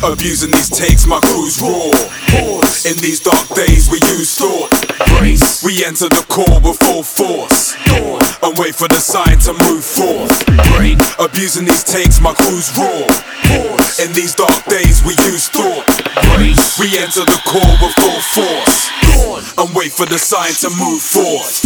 Abusing these takes, my crew's raw. Pause. In these dark days we use thought. Brace. We enter the core with full force. Dawn. And wait for the sign to move forth. Break. Abusing these takes, my crew's raw. Pause. In these dark days we use thought. Brace. We enter the core with full force. Dawn. And wait for the sign to move forth.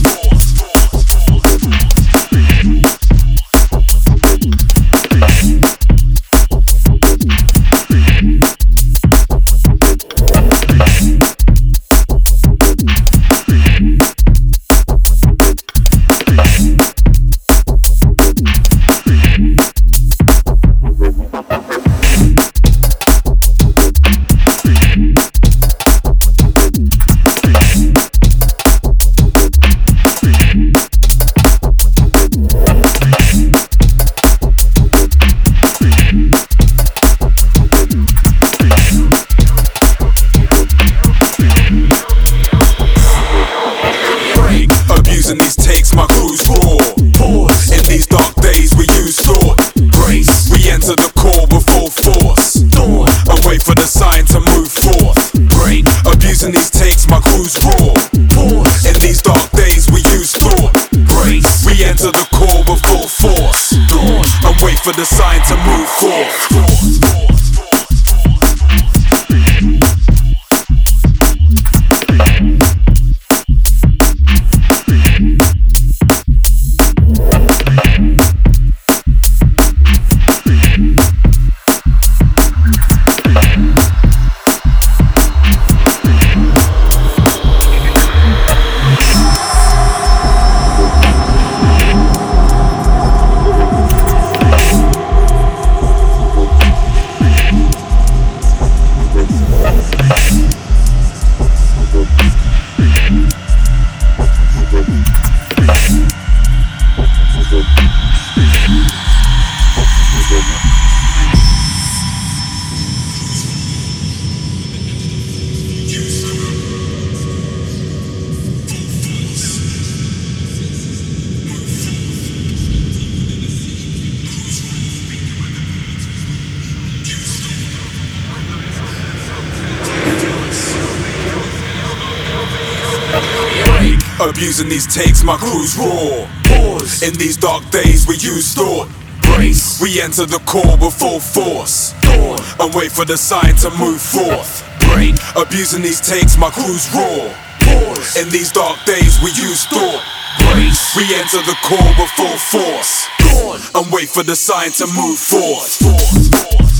Abusing these takes, my crew's raw. Pause. In these dark days we use thought. Brace. We enter the core with full force. Dawn. And wait for the sign to move forth. Break. Abusing these takes, my crew's raw. Pause. In these dark days we use thought. Brace. We enter the core with full force. Dawn. And wait for the sign to move forth. Abusing these takes, my crew's raw. Pause. In these dark days we use thought. Brace. We enter the core with full force. Dawn. And wait for the sign to move forth. Break. Abusing these takes, my crew's raw. Pause. In these dark days we use thought. Brace. We enter the core with full force. Dawn. And wait for the sign to move forth.